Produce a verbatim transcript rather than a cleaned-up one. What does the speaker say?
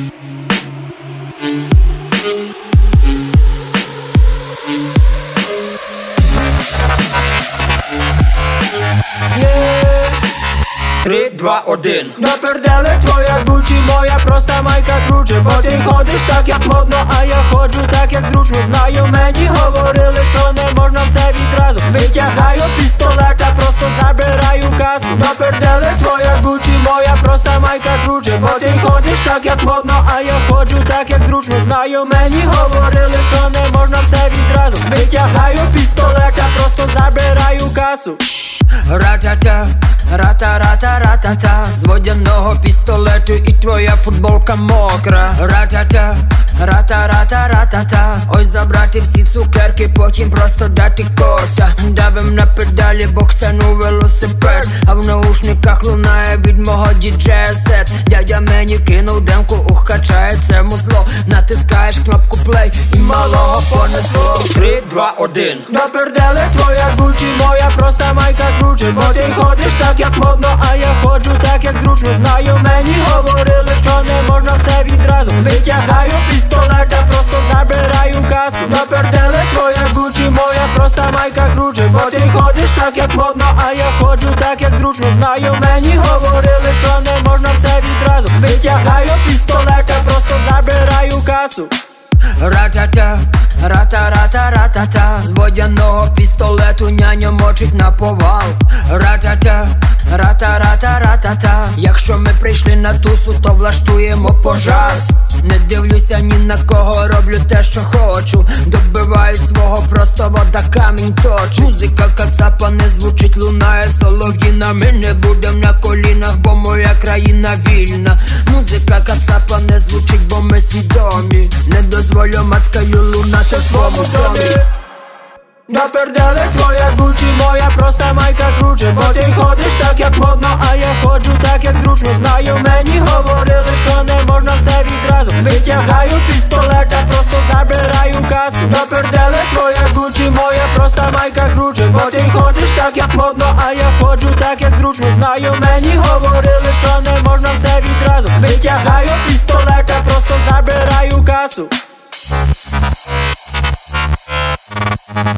Три, два, один. Напердели твоя Гуччі, моя проста майка круче. Бо ти ходиш так, як модно, а я ходжу так, як зручно. Знаю, мені говорили, що не можна все відразу. Витягаю пістолета, просто забираю касу. Напердели твоя Гуччі, моя проста майка круче. Бо ти ходиш так, як модно, а я ходжу так, як зручно. Знаю, мені говорили, що не можна все відразу. Витягаю пістолета, просто забираю касу. Ратата, рата-рата-ратата, з водяного пістолету і твоя футболка мокра. Ратата, рата-рата-ратата, ось забрати всі цукерки, потім просто дати коса. Давим на педалі боксену велосипед, а в наушниках лунає від мого діджея сет. Дядя мені кинув демку, ух, качає це музло. Натискаєш кнопку плей і малого понесло. Три, два, один. Напердели твоя Гуччі, моя проста майка круче. Бо ти ходиш так, як модно, а я ходжу так, як зручно. Знаю, мені говорили, що не можна все відразу. Витягаю пістолета, просто забираю касу. Напердели твоя Гуччі, моя проста майка круче. Бо ти ходиш так, як модно, а я ходжу так, як зручно. Знаю, мені говорили, що не можна все відразу. Витягаю пістолета, просто забираю касу. Ратата, рата-рата-ратата, з водяного пістолету няню мочить на повал. Ратата, рата-рата-ратата, якщо ми прийшли на тусу, то влаштуємо пожар. Не дивлюся ні на кого, роблю те, що хочу. Добиваю свого, просто вода камінь точить. Музика кацапа не звучить, лунає солов'їна. Ми не будем на колінах, бо моя країна вільна. Музика кацапа не звучить, бо ми свідомі. Не дозволю мацкаю лунати в своєму домі. Напердели твоя Гуччі, моя проста майка круче. Бо ти ходиш так, як модно, а я ходжу так, як зручно. Знаю, мені говорили, що не можна все відразу. Витягаю пістолета, просто забираю касу. Напердели твоя Гуччі, моя проста майка круче. Бо ти ходиш так, як модно, а я ходжу так, як зручно. Знаю, мені говорили, що не можна все відразу. Витягаю пістолета, просто забираю касу.